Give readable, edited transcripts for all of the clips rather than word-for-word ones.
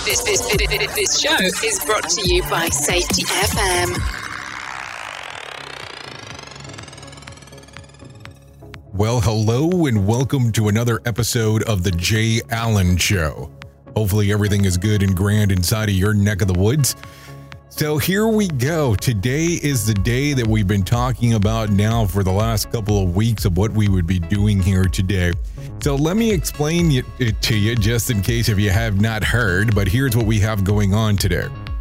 This show is brought to you by Safety FM. Well, hello and welcome to another episode of The Jay Allen Show. Hopefully everything is good and grand inside of your neck of the woods. So here we go. Today is the day that we've been talking about now for the last couple of weeks of what we would be doing here today. So let me explain it to you just in case if you have not heard, but here's what we have going on today.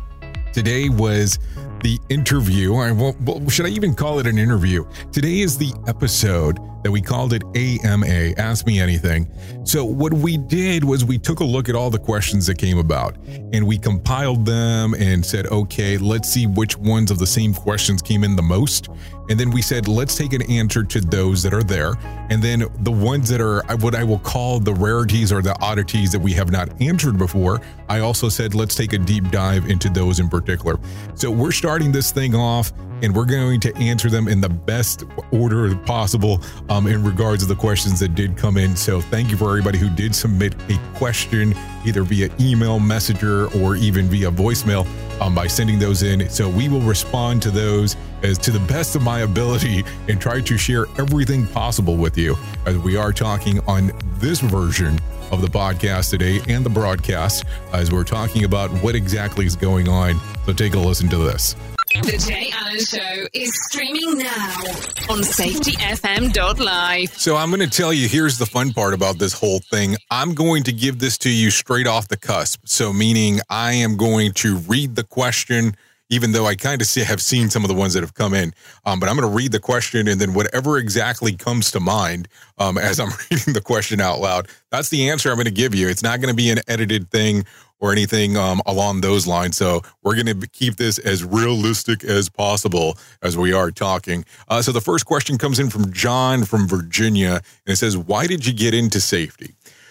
Today was the interview. Should I even call it an interview? Today is the episode that we called it AMA, Ask Me Anything. So what we did was we took a look at all the questions that came about and we compiled them and said, okay, let's see which ones of the same questions came in the most. And then we said, let's take an answer to those that are there. And then the ones that are what I will call the rarities or the oddities that we have not answered before, I also said, let's take a deep dive into those in particular. So we're starting this thing off and we're going to answer them in the best order possible in regards to the questions that did come in. So thank you for everybody who did submit a question, either via email, messenger, or even via voicemail by sending those in. So we will respond to those as to the best of my ability and try to share everything possible with you as we are talking on this version of the podcast today and the broadcast as we're talking about what exactly is going on. So take a listen to this. The Jay Allen Show is streaming now on safetyfm.live. So I'm going to tell you, here's the fun part about this whole thing. I'm going to give this to you straight off the cusp. So meaning I am going to read the question, even though I kind of have seen some of the ones that have come in. But I'm going to read the question and then whatever exactly comes to mind as I'm reading the question out loud, that's the answer I'm going to give you. It's not going to be an edited thing or anything along those lines. So we're going to keep this as realistic as possible as we are talking. So the first question comes in from John from Virginia, and it says, why did you get into safety?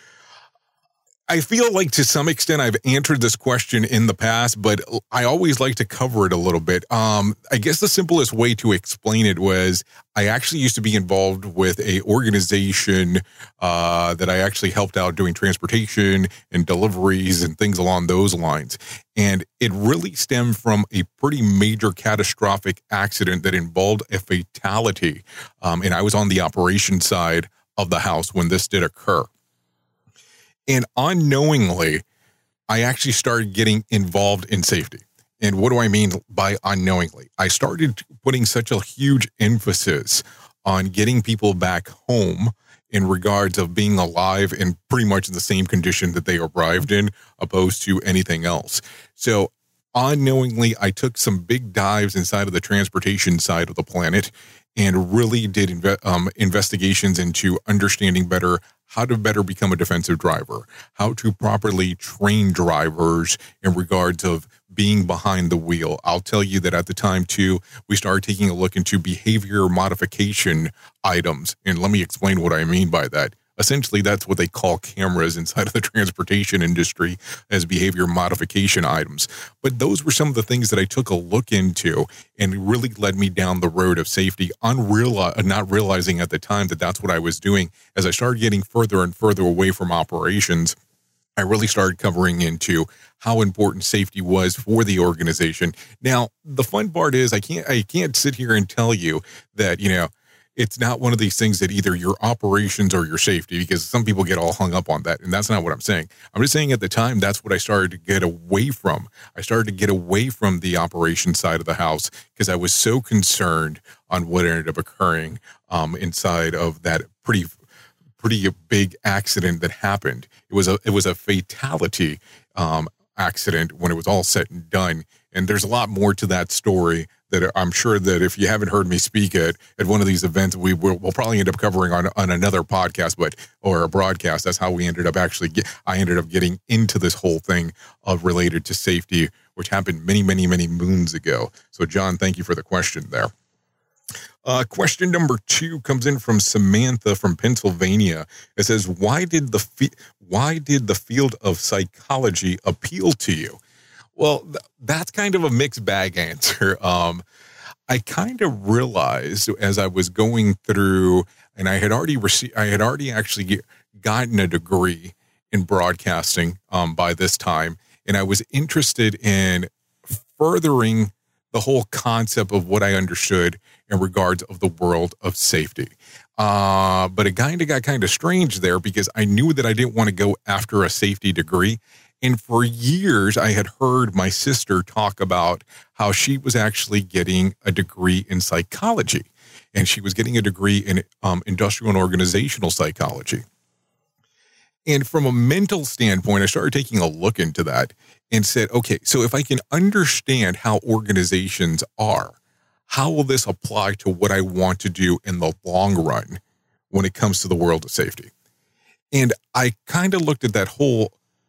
I feel like to some extent I've answered this question in the past, but I always like to cover it a little bit. I guess the simplest way to explain it was I actually used to be involved with a organization that I actually helped out doing transportation and deliveries and things along those lines. And it really stemmed from a pretty major catastrophic accident that involved a fatality. And I was on the operations side of the house when this did occur. And unknowingly, I actually started getting involved in safety. And what do I mean by unknowingly? I started putting such a huge emphasis on getting people back home in regards of being alive and pretty much in the same condition that they arrived in, opposed to anything else. So unknowingly, I took some big dives inside of the transportation side of the planet and really did investigations into understanding better how to better become a defensive driver, how to properly train drivers in regards of being behind the wheel. I'll tell you that at the time, too, we started taking a look into behavior modification items. And let me explain what I mean by that. Essentially, that's what they call cameras inside of the transportation industry as behavior modification items. But those were some of the things that I took a look into and really led me down the road of safety, not realizing at the time that that's what I was doing. As I started getting further and further away from operations, I really started covering into how important safety was for the organization. Now, the fun part is I can't sit here and tell you that, it's not one of these things that either your operations or your safety, because some people get all hung up on that. And that's not what I'm saying. I'm just saying at the time, that's what I started to get away from. I started to get away from the operations side of the house because I was so concerned on what ended up occurring inside of that pretty big accident that happened. It was a fatality accident when it was all said and done. And there's a lot more to that story that I'm sure that if you haven't heard me speak at one of these events, we'll probably end up covering on another podcast, or a broadcast. That's how we ended up I ended up getting into this whole thing related to safety, which happened many, many, many moons ago. So John, thank you for the question there. Question number 2 comes in from Samantha from Pennsylvania. It says, why did the field of psychology appeal to you? Well, that's kind of a mixed bag answer. I kind of realized as I was going through, and I had already actually gotten a degree in broadcasting by this time. And I was interested in furthering the whole concept of what I understood in regards of the world of safety. But it kind of got kind of strange there because I knew that I didn't want to go after a safety degree. And for years, I had heard my sister talk about how she was actually getting a degree in psychology. And she was getting a degree in industrial and organizational psychology. And from a mental standpoint, I started taking a look into that and said, okay, so if I can understand how organizations are, how will this apply to what I want to do in the long run when it comes to the world of safety? And I kind of looked at that whole,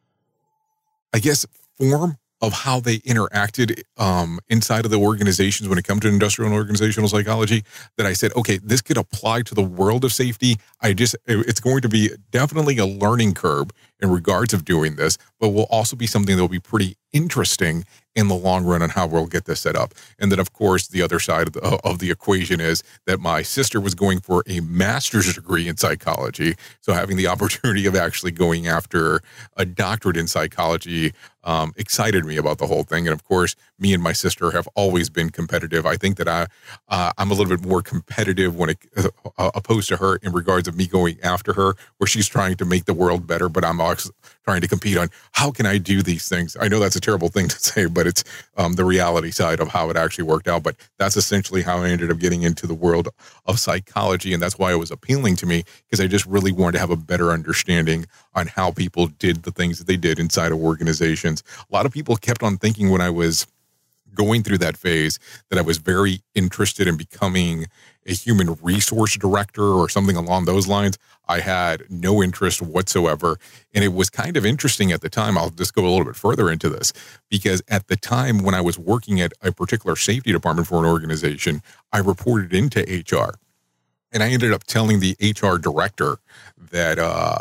I guess, form of how they interacted inside of the organizations when it comes to industrial and organizational psychology, that I said, okay, this could apply to the world of safety. It's going to be definitely a learning curve in regards of doing this, but will also be something that will be pretty interesting in the long run on how we'll get this set up. And then, of course, the other side of the equation is that my sister was going for a master's degree in psychology. So having the opportunity of actually going after a doctorate in psychology excited me about the whole thing. And of course, me and my sister have always been competitive. I think that I'm a little bit more competitive when opposed to her in regards of me going after her, where she's trying to make the world better, but I'm also trying to compete on how can I do these things. I know that's a terrible thing to say, but it's the reality side of how it actually worked out. But that's essentially how I ended up getting into the world of psychology. And that's why it was appealing to me, because I just really wanted to have a better understanding on how people did the things that they did inside of organizations. A lot of people kept on thinking when I was going through that phase that I was very interested in becoming a human resource director or something along those lines. I had no interest whatsoever. And it was kind of interesting at the time. I'll just go a little bit further into this, because at the time when I was working at a particular safety department for an organization, I reported into HR. And I ended up telling the HR director that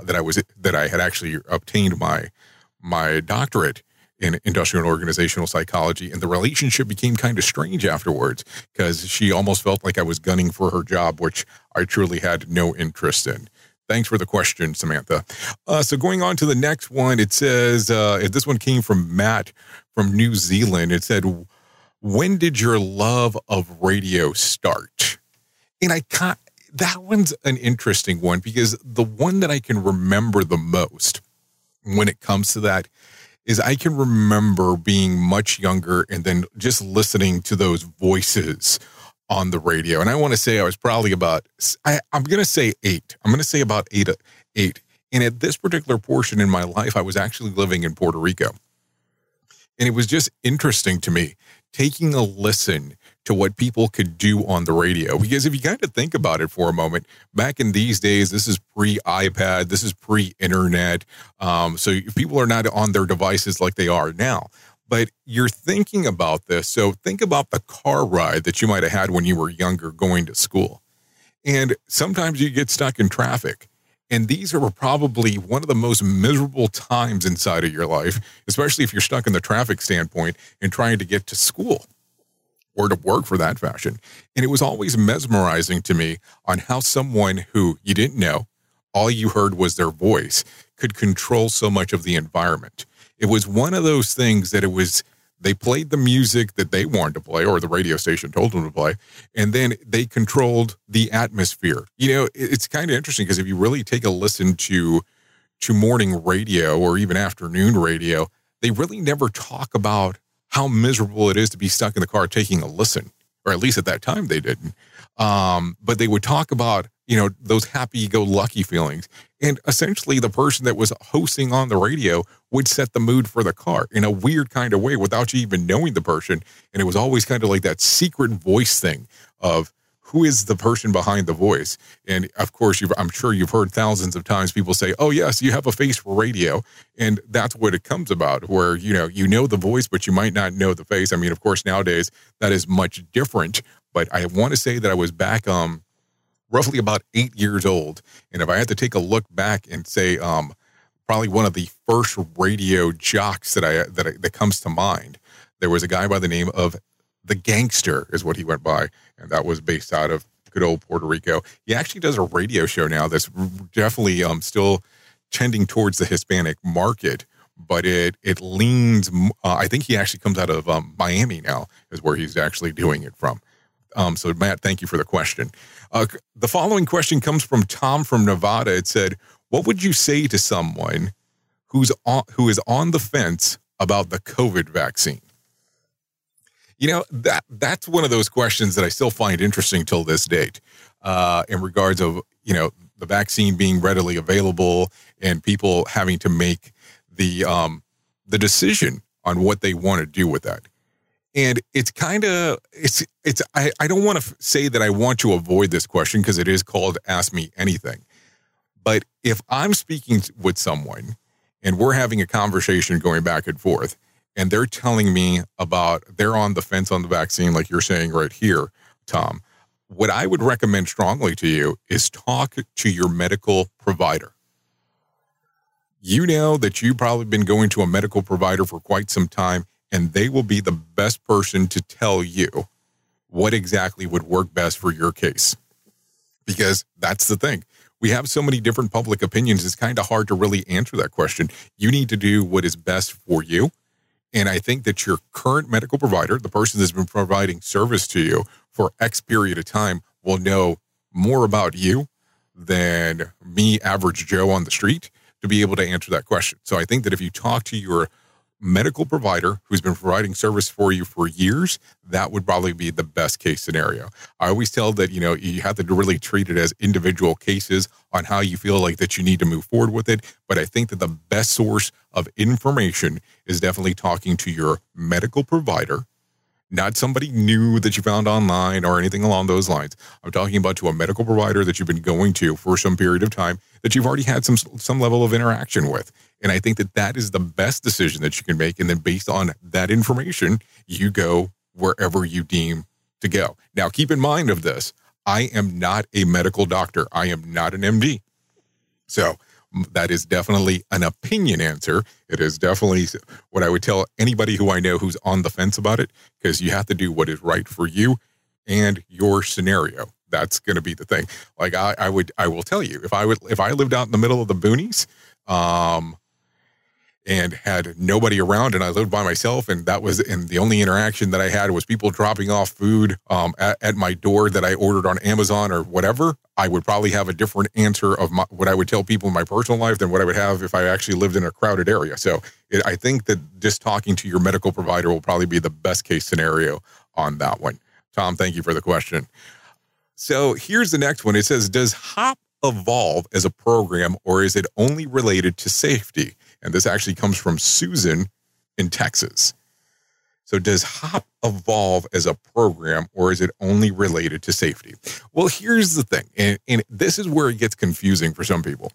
I had actually obtained my doctorate in industrial and organizational psychology. And the relationship became kind of strange afterwards, because she almost felt like I was gunning for her job, which I truly had no interest in. Thanks for the question, Samantha. So going on to the next one, it says, this one came from Matt from New Zealand. It said, when did your love of radio start? And that one's an interesting one, because the one that I can remember the most when it comes to that is I can remember being much younger and then just listening to those voices on the radio. And I want to say I was probably about, I'm going to say 8. I'm going to say about 8. And at this particular portion in my life, I was actually living in Puerto Rico. And it was just interesting to me taking a listen to what people could do on the radio. Because if you kind of think about it for a moment, back in these days, this is pre-iPad, this is pre-internet. So people are not on their devices like they are now. But you're thinking about this. So think about the car ride that you might have had when you were younger going to school. And sometimes you get stuck in traffic. And these are probably one of the most miserable times inside of your life, especially if you're stuck in the traffic standpoint and trying to get to school or to work for that fashion. And it was always mesmerizing to me on how someone who you didn't know, all you heard was their voice, could control so much of the environment. It was one of those things that they played the music that they wanted to play, or the radio station told them to play, and then they controlled the atmosphere. You know, it's kind of interesting, because if you really take a listen to morning radio or even afternoon radio, they really never talk about how miserable it is to be stuck in the car taking a listen, or at least at that time they didn't. But they would talk about, those happy-go-lucky feelings. And essentially the person that was hosting on the radio would set the mood for the car in a weird kind of way without you even knowing the person. And it was always kind of like that secret voice thing of who is the person behind the voice. And of course, I'm sure you've heard thousands of times people say, oh yes, you have a face for radio. And that's what it comes about, where, you know the voice, but you might not know the face. I mean, of course, nowadays that is much different, but I want to say that I was back, roughly about 8 years old. And if I had to take a look back and say, probably one of the first radio jocks that comes to mind, there was a guy by the name of The Gangster is what he went by. And that was based out of good old Puerto Rico. He actually does a radio show now that's definitely still tending towards the Hispanic market. but it leans. I think he actually comes out of Miami now, is where he's actually doing it from. So Matt, thank you for the question. The following question comes from Tom from Nevada. It said, "What would you say to someone who is on the fence about the COVID vaccine?" You know, that's one of those questions that I still find interesting till this date, in regards of, you know, the vaccine being readily available and people having to make the decision on what they want to do with that. And it's kind of, I don't want to say that I want to avoid this question because it is called Ask Me Anything. But if I'm speaking with someone and we're having a conversation going back and forth, and they're telling me about they're on the fence on the vaccine, like you're saying right here, Tom, what I would recommend strongly to you is talk to your medical provider. You know that you've probably been going to a medical provider for quite some time, and they will be the best person to tell you what exactly would work best for your case. Because that's the thing. We have so many different public opinions, it's kind of hard to really answer that question. You need to do what is best for you. And I think that your current medical provider, the person that's been providing service to you for X period of time, will know more about you than me, average Joe on the street, to be able to answer that question. So I think that if you talk to your medical provider who's been providing service for you for years, that would probably be the best case scenario. I always tell that, you know, you have to really treat it as individual cases on how you feel like that you need to move forward with it. But I think that the best source of information is definitely talking to your medical provider, not somebody new that you found online or anything along those lines. I'm talking about to a medical provider that you've been going to for some period of time that you've already had some level of interaction with. And I think that that is the best decision that you can make. And then based on that information, you go wherever you deem to go. Now, keep in mind of this, I am not a medical doctor. I am not an MD. So that is definitely an opinion answer. It is definitely what I would tell anybody who I know who's on the fence about it, because you have to do what is right for you and your scenario. That's going to be the thing. Like I will tell you, if I lived out in the middle of the boonies, and had nobody around and I lived by myself, and the only interaction that I had was people dropping off food at my door that I ordered on Amazon or whatever, I would probably have a different answer of what I would tell people in my personal life than what I would have if I actually lived in a crowded area. So I think that just talking to your medical provider will probably be the best case scenario on that one. Tom, thank you for the question. So here's the next one. It says, does HOP evolve as a program, or is it only related to safety? And this actually comes from Susan in Texas. So does HOP evolve as a program, or is it only related to safety? Well, here's the thing, and this is where it gets confusing for some people.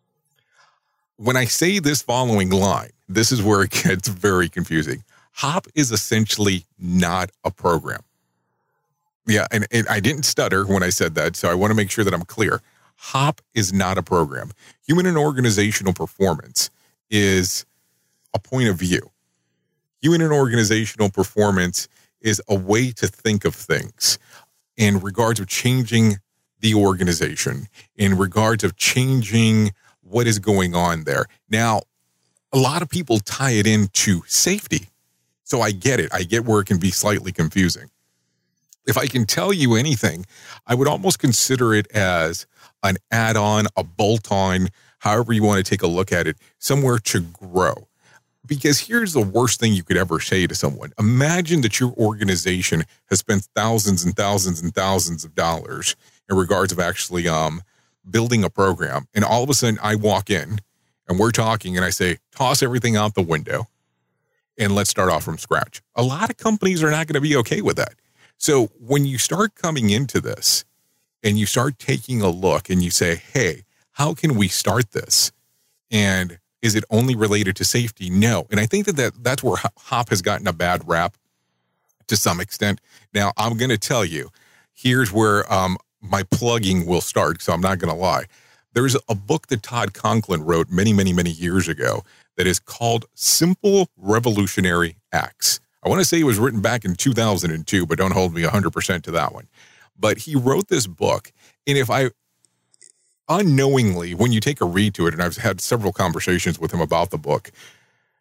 When I say this following line, this is where it gets very confusing. HOP is essentially not a program. Yeah, and I didn't stutter when I said that, so I want to make sure that I'm clear. HOP is not a program. Human and organizational performance is a point of view. Human and organizational performance is a way to think of things in regards of changing the organization, in regards of changing what is going on there. Now, a lot of people tie it into safety. So I get it. I get where it can be slightly confusing. If I can tell you anything, I would almost consider it as an add-on, a bolt-on, however you want to take a look at it, somewhere to grow. Because here's the worst thing you could ever say to someone. Imagine that your organization has spent thousands and thousands and thousands of dollars in regards of actually building a program. And all of a sudden I walk in and we're talking and I say, toss everything out the window and let's start off from scratch. A lot of companies are not going to be okay with that. So when you start coming into this and you start taking a look and you say, hey, how can we start this? And is it only related to safety? No. And I think that's where HOP has gotten a bad rap to some extent. Now, I'm going to tell you, here's where my plugging will start, so I'm not going to lie. There's a book that Todd Conklin wrote many, many, many years ago that is called Simple Revolutionary Acts. I want to say it was written back in 2002, but don't hold me 100% to that one. But he wrote this book, and if I unknowingly, when you take a read to it, and I've had several conversations with him about the book,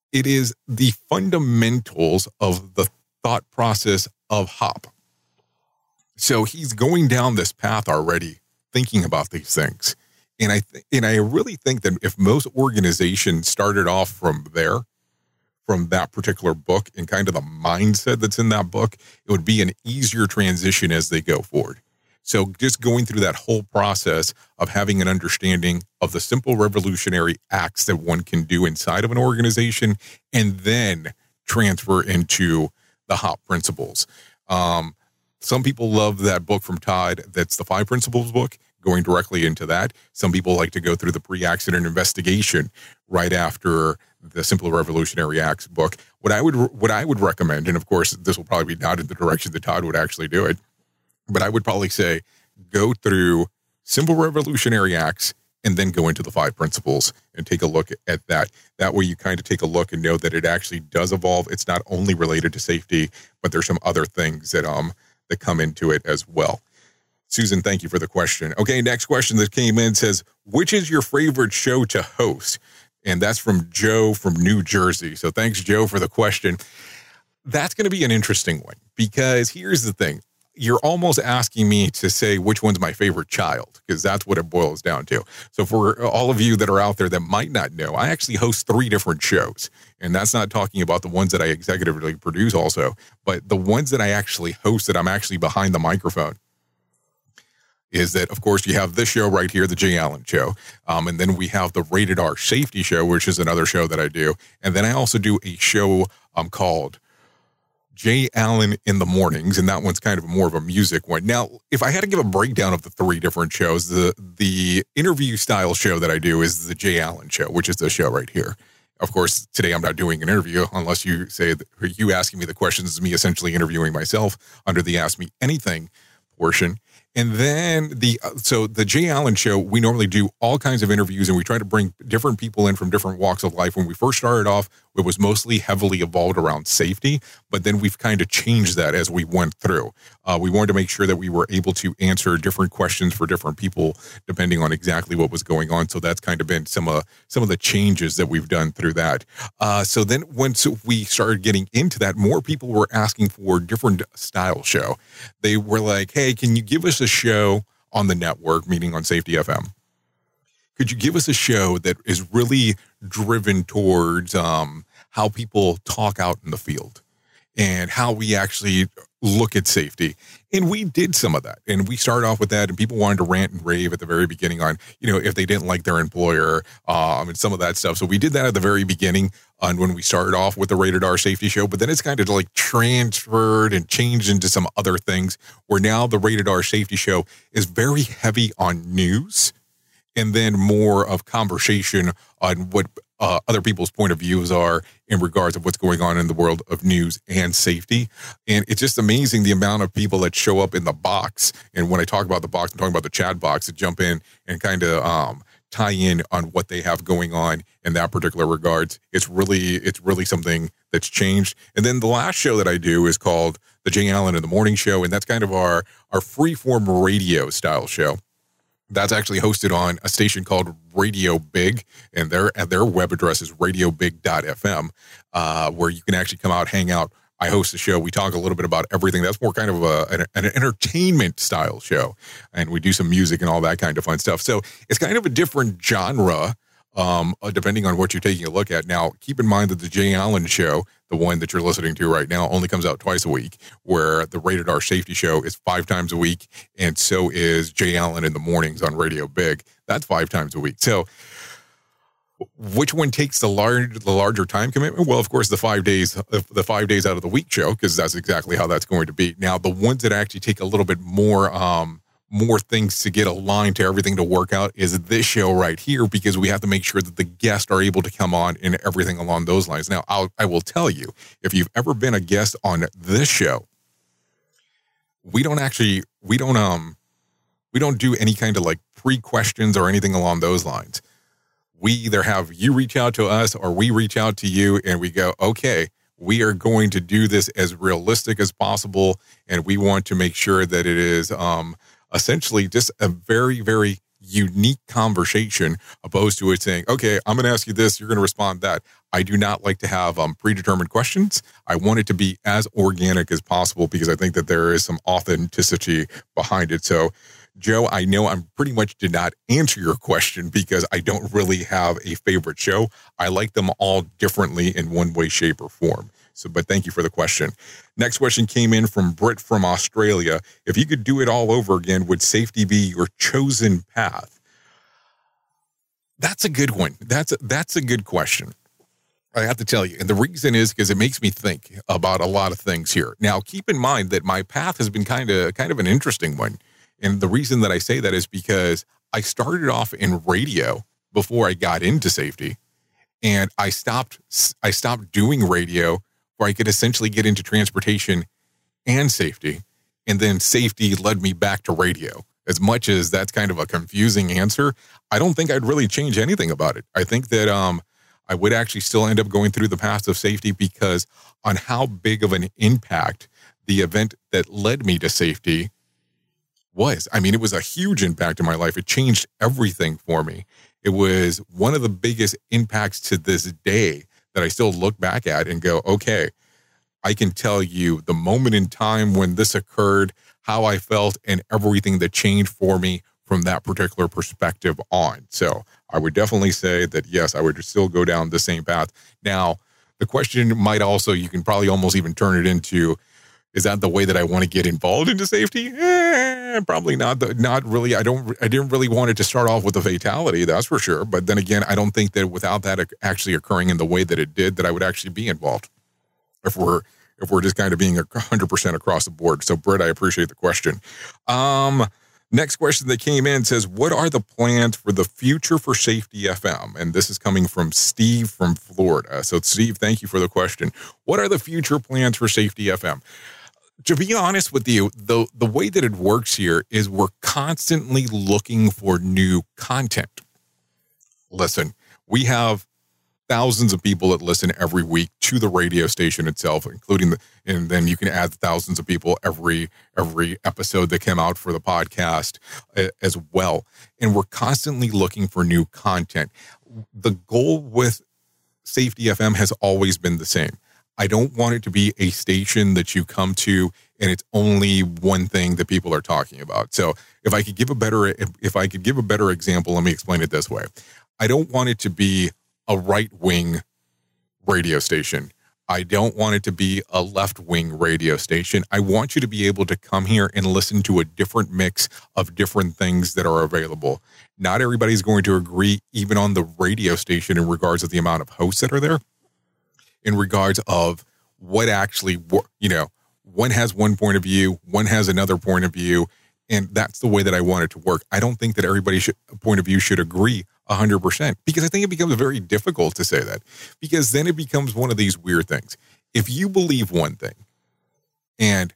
It is the fundamentals of the thought process of HOP. So he's going down this path already, thinking about these things. And I really think that if most organizations started off from that particular book and kind of the mindset that's in that book, it would be an easier transition as they go forward. So just going through that whole process of having an understanding of the simple revolutionary acts that one can do inside of an organization and then transfer into the HOP principles. Some people love that book from Todd. That's the 5 Principles book, going directly into that. Some people like to go through the pre-accident investigation right after the Simple Revolutionary Acts book. What I would recommend, and of course, this will probably be not in the direction that Todd would actually do it, but I would probably say go through Simple Revolutionary Acts and then go into the 5 Principles and take a look at that. That way you kind of take a look and know that it actually does evolve. It's not only related to safety, but there's some other things that come into it as well. Susan, thank you for the question. Okay, next question that came in says, which is your favorite show to host? And that's from Joe from New Jersey. So thanks, Joe, for the question. That's going to be an interesting one because here's the thing. You're almost asking me to say which one's my favorite child, because that's what it boils down to. So for all of you that are out there that might not know, I actually host 3 different shows. And that's not talking about the ones that I executively produce also, but the ones that I actually host that I'm actually behind the microphone. Is that, of course, you have this show right here, the Jay Allen Show. And then we have the Rated R Safety Show, which is another show that I do. And then I also do a show called Jay Allen in the Mornings, and that one's kind of more of a music one. Now, if I had to give a breakdown of the 3 different shows, the interview style show that I do is the Jay Allen Show, which is the show right here. Of course, today I'm not doing an interview unless you say that you asking me the questions is me essentially interviewing myself under the Ask Me Anything portion. And then the Jay Allen Show, we normally do all kinds of interviews and we try to bring different people in from different walks of life. When we first started off, it was mostly heavily evolved around safety, but then we've kind of changed that as we went through. We wanted to make sure that we were able to answer different questions for different people, depending on exactly what was going on. So that's kind of been some of the changes that we've done through that. So then once we started getting into that, more people were asking for different style show. They were like, hey, can you give us a show on the network, meaning on Safety FM? Could you give us a show that is really driven towards how people talk out in the field and how we actually look at safety? And we did some of that. And we started off with that, and people wanted to rant and rave at the very beginning on, if they didn't like their employer and some of that stuff. So we did that at the very beginning on when we started off with the Rated R Safety Show, but then it's kind of like transferred and changed into some other things where now the Rated R Safety Show is very heavy on news and then more of conversation on what other people's point of views are in regards of what's going on in the world of news and safety. And it's just amazing the amount of people that show up in the box. And when I talk about the box, I'm talking about the chat box, that jump in and kind of tie in on what they have going on in that particular regards. It's really something that's changed. And then the last show that I do is called the Jay Allen in the Morning Show. And that's kind of our freeform radio style show. That's actually hosted on a station called Radio Big, and their web address is radiobig.fm, where you can actually come out, hang out. I host the show. We talk a little bit about everything. That's more kind of an entertainment style show, and we do some music and all that kind of fun stuff. So it's kind of a different genre, depending on what you're taking a look at. Now, keep in mind that the Jay Allen Show, the one that you're listening to right now, only comes out twice a week, where the Rated R Safety Show is 5 times a week, and so is Jay Allen in the Mornings on Radio Big. That's 5 times a week. So which one takes the larger time commitment? Well, of course, the 5 days out of the week show, because that's exactly how that's going to be. Now, the ones that actually take a little bit more things to get aligned to everything to work out is this show right here, because we have to make sure that the guests are able to come on and everything along those lines. Now, I will tell you, if you've ever been a guest on this show, we don't do any kind of like pre-questions or anything along those lines. We either have you reach out to us or we reach out to you and we go, okay, we are going to do this as realistic as possible. And we want to make sure that it is essentially just a very, very unique conversation, opposed to it saying, okay, I'm going to ask you this, you're going to respond that. I do not like to have predetermined questions. I want it to be as organic as possible because I think that there is some authenticity behind it. So, Joe, I know I'm pretty much did not answer your question because I don't really have a favorite show. I like them all differently in one way, shape, or form. So, but thank you for the question. Next question came in from Britt from Australia. If you could do it all over again, would safety be your chosen path? That's a good one. That's a good question. I have to tell you. And the reason is because it makes me think about a lot of things here. Now, keep in mind that my path has been kind of an interesting one. And the reason that I say that is because I started off in radio before I got into safety. And I stopped doing radio where I could essentially get into transportation and safety. And then safety led me back to radio. As much as that's kind of a confusing answer, I don't think I'd really change anything about it. I think that I would actually still end up going through the path of safety because on how big of an impact the event that led me to safety was. I mean, it was a huge impact in my life. It changed everything for me. It was one of the biggest impacts to this day that I still look back at and go, okay, I can tell you the moment in time when this occurred, how I felt, and everything that changed for me from that particular perspective on. So I would definitely say that, yes, I would still go down the same path. Now, the question might also, you can probably almost even turn it into, is that the way that I want to get involved into safety? Probably not. Not really. I didn't really want it to start off with a fatality, that's for sure. But then again, I don't think that without that actually occurring in the way that it did, that I would actually be involved. If we're just kind of being 100% across the board. So, Britt, I appreciate the question. Next question that came in says, what are the plans for the future for Safety FM? And this is coming from Steve from Florida. So, Steve, thank you for the question. What are the future plans for Safety FM? To be honest with you, the way that it works here is we're constantly looking for new content. Listen, we have thousands of people that listen every week to the radio station itself, including and then you can add thousands of people every episode that came out for the podcast as well. And we're constantly looking for new content. The goal with Safety FM has always been the same. I don't want it to be a station that you come to and it's only one thing that people are talking about. So if I could give a better example, let me explain it this way. I don't want it to be a right-wing radio station. I don't want it to be a left-wing radio station. I want you to be able to come here and listen to a different mix of different things that are available. Not everybody's going to agree even on the radio station in regards to the amount of hosts that are there. In regards of what actually, one has one point of view, one has another point of view, and that's the way that I want it to work. I don't think that everybody's point of view should agree 100% because I think it becomes very difficult to say that because then it becomes one of these weird things. If you believe one thing and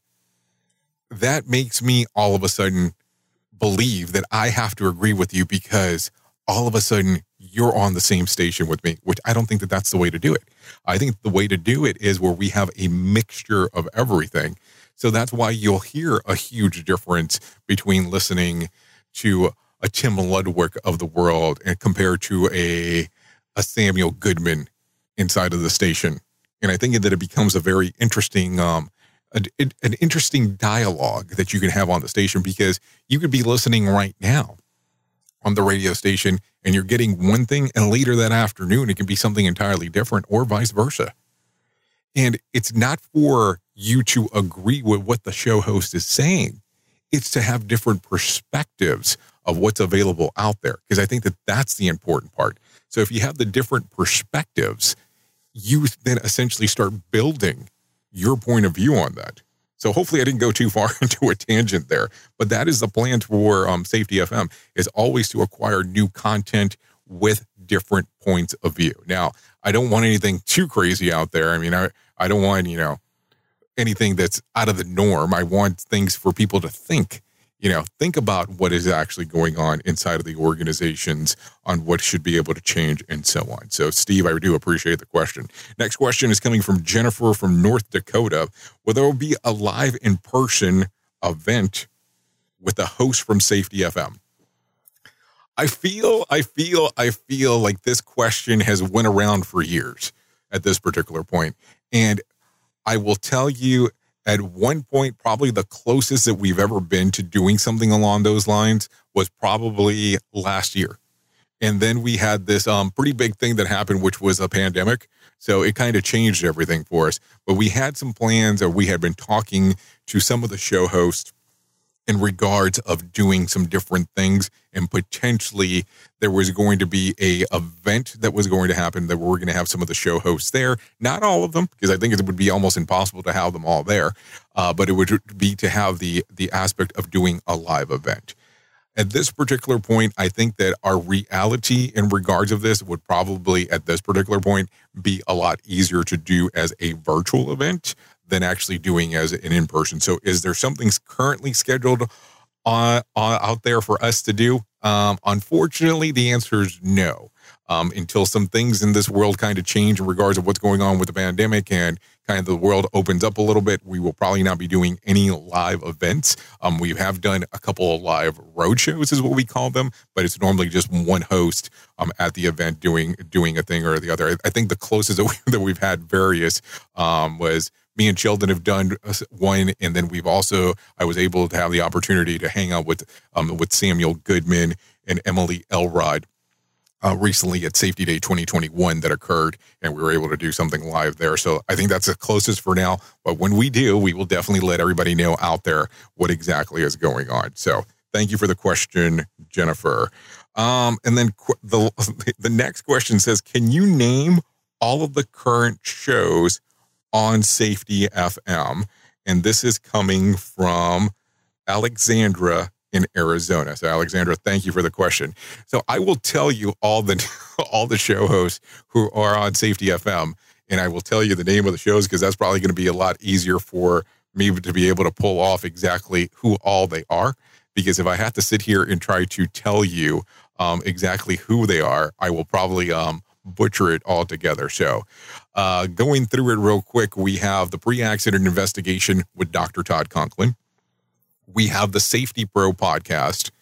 that makes me all of a sudden believe that I have to agree with you because all of a sudden you're on the same station with me, which I don't think that that's the way to do it. I think the way to do it is where we have a mixture of everything. So that's why you'll hear a huge difference between listening to a Tim Ludwig of the world and compared to a Samuel Goodman inside of the station. And I think that it becomes a very interesting, an interesting dialogue that you can have on the station because you could be listening right now on the radio station and you're getting one thing and later that afternoon, it can be something entirely different or vice versa. And it's not for you to agree with what the show host is saying. It's to have different perspectives of what's available out there. Because I think that that's the important part. So if you have the different perspectives, you then essentially start building your point of view on that. So hopefully I didn't go too far into a tangent there, but that is the plan for Safety FM is always to acquire new content with different points of view. Now, I don't want anything too crazy out there. I mean, I don't want, anything that's out of the norm. I want things for people to think about what is actually going on inside of the organizations on what should be able to change and so on. So, Steve, I do appreciate the question. Next question is coming from Jennifer from North Dakota. Will there be a live in-person event with a host from Safety FM? I feel like this question has went around for years at this particular point. And I will tell you, at one point, probably the closest that we've ever been to doing something along those lines was probably last year. And then we had this pretty big thing that happened, which was a pandemic. So it kind of changed everything for us. But we had some plans, or we had been talking to some of the show hosts in regards of doing some different things, and potentially there was going to be a event that was going to happen that we're going to have some of the show hosts there. Not all of them, because I think it would be almost impossible to have them all there. But it would be to have the aspect of doing a live event. At this particular point, I think that our reality in regards of this would probably, at this particular point, be a lot easier to do as a virtual event than actually doing as an in-person. So is there something currently scheduled out there for us to do? Unfortunately, the answer is no. Until some things in this world kind of change in regards of what's going on with the pandemic and kind of the world opens up a little bit, we will probably not be doing any live events. We have done a couple of live road shows is what we call them, but it's normally just one host at the event doing a thing or the other. I think the closest that we've had various was me and Sheldon have done one, and then I was able to have the opportunity to hang out with Samuel Goodman and Emily Elrod recently at Safety Day 2021 that occurred, and we were able to do something live there. So I think that's the closest for now. But when we do, we will definitely let everybody know out there what exactly is going on. So thank you for the question, Jennifer. And then the next question says, can you name all of the current shows on Safety FM? And this is coming from Alexandra in Arizona. So Alexandra, thank you for the question. So I will tell you all the show hosts who are on Safety FM, and I will tell you the name of the shows, because that's probably going to be a lot easier for me to be able to pull off exactly who all they are. Because if I have to sit here and try to tell you exactly who they are, I will probably butcher it all together. So going through it real quick, we have the Pre-Accident Investigation with Dr. Todd Conklin. We have the Safety Pro podcast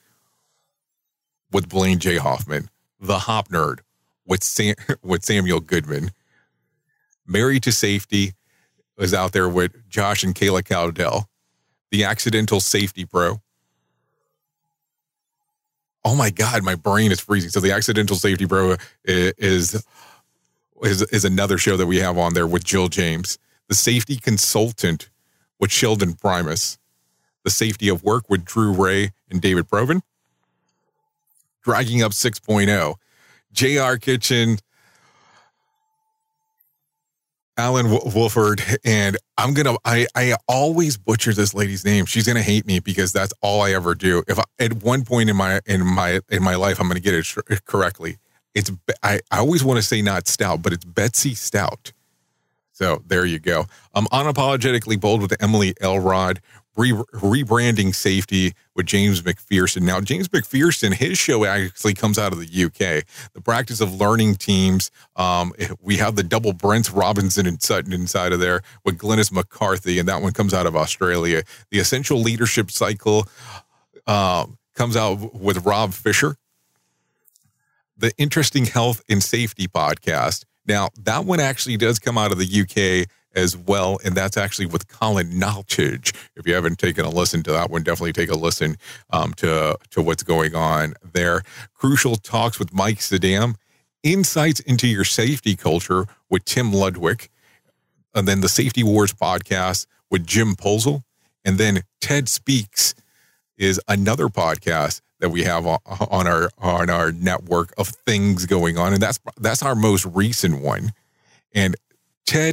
with Blaine J. Hoffman, the Hop Nerd with Samuel Goodman. Married to Safety is out there with Josh and Kayla Cowdell. The Accidental Safety Pro. Oh my God, my brain is freezing. So the Accidental Safety Pro is another show that we have on there with Jill James. The Safety Consultant with Sheldon Primus. The Safety of Work with Drew Ray and David Proven. Dragging Up 6.0. JR Kitchen, Alan Wolford, and I always butcher this lady's name. She's gonna hate me because that's all I ever do. If at one point in my life I'm gonna get it correctly, I always want to say not Stout, but it's Betsy Stout. So there you go. Unapologetically Bold with Emily Elrod. Rebranding Safety with James McPherson. Now, James McPherson, his show actually comes out of the UK. The Practice of Learning Teams. We have the double Brents Robinson and Sutton inside of there with Glynis McCarthy, and that one comes out of Australia. The Essential Leadership Cycle comes out with Rob Fisher. The Interesting Health and Safety podcast. Now, that one actually does come out of the UK as well, and that's actually with Colin Nalchage. If you haven't taken a listen to that one, definitely take a listen to what's going on there. Crucial Talks with Mike Saddam. Insights into Your Safety Culture with Tim Ludwig. And then the Safety Wars podcast with Jim Polzel. And then Ted Speaks is another podcast that we have on our network of things going on, and that's our most recent one. And Ted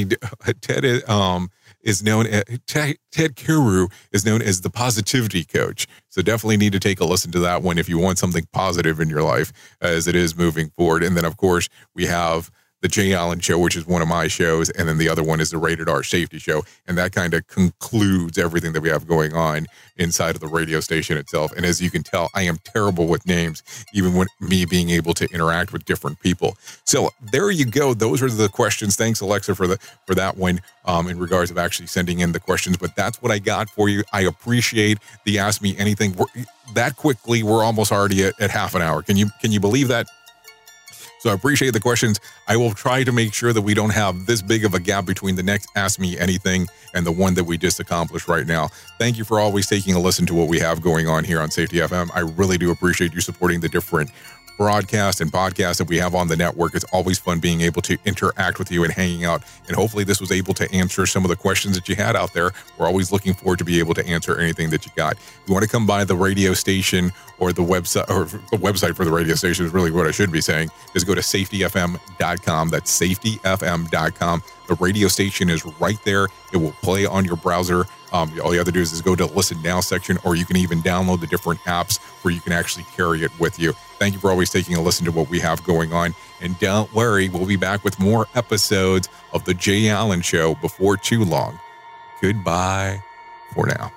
is known as Ted Carew is known as the positivity coach. So definitely need to take a listen to that one if you want something positive in your life as it is moving forward. And then of course we have the Jay Allen Show, which is one of my shows, and then the other one is the Rated R Safety Show. And that kind of concludes everything that we have going on inside of the radio station itself. And as you can tell, I am terrible with names, even with me being able to interact with different people. So there you go. Those are the questions. Thanks, Alexa, for that one in regards of actually sending in the questions. But that's what I got for you. I appreciate the Ask Me Anything. That quickly, we're almost already at half an hour. Can you believe that? So I appreciate the questions. I will try to make sure that we don't have this big of a gap between the next Ask Me Anything and the one that we just accomplished right now. Thank you for always taking a listen to what we have going on here on Safety FM. I really do appreciate you supporting the different broadcasts and podcasts that we have on the network. It's always fun being able to interact with you and hanging out. And hopefully this was able to answer some of the questions that you had out there. We're always looking forward to be able to answer anything that you got. If you want to come by the radio station or the website for the radio station is really what I should be saying, is go to safetyfm.com. That's safetyfm.com. The radio station is right there. It will play on your browser. All you have to do is go to the Listen Now section, or you can even download the different apps where you can actually carry it with you. Thank you for always taking a listen to what we have going on. And don't worry, we'll be back with more episodes of The Jay Allen Show before too long. Goodbye for now.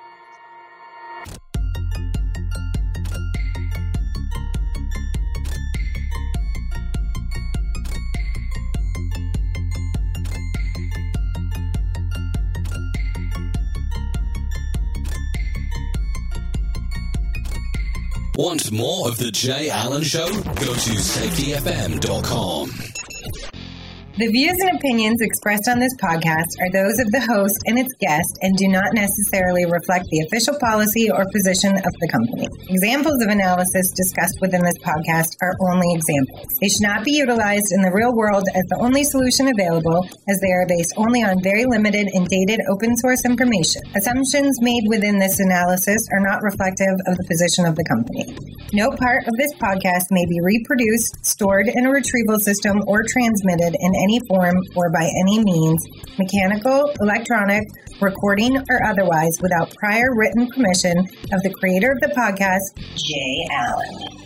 Want more of The Jay Allen Show? Go to safetyfm.com. The views and opinions expressed on this podcast are those of the host and its guest and do not necessarily reflect the official policy or position of the company. Examples of analysis discussed within this podcast are only examples. They should not be utilized in the real world as the only solution available, as they are based only on very limited and dated open source information. Assumptions made within this analysis are not reflective of the position of the company. No part of this podcast may be reproduced, stored in a retrieval system, or transmitted in any form or by any means, mechanical, electronic, recording, or otherwise, without prior written permission of the creator of the podcast, Jay Allen.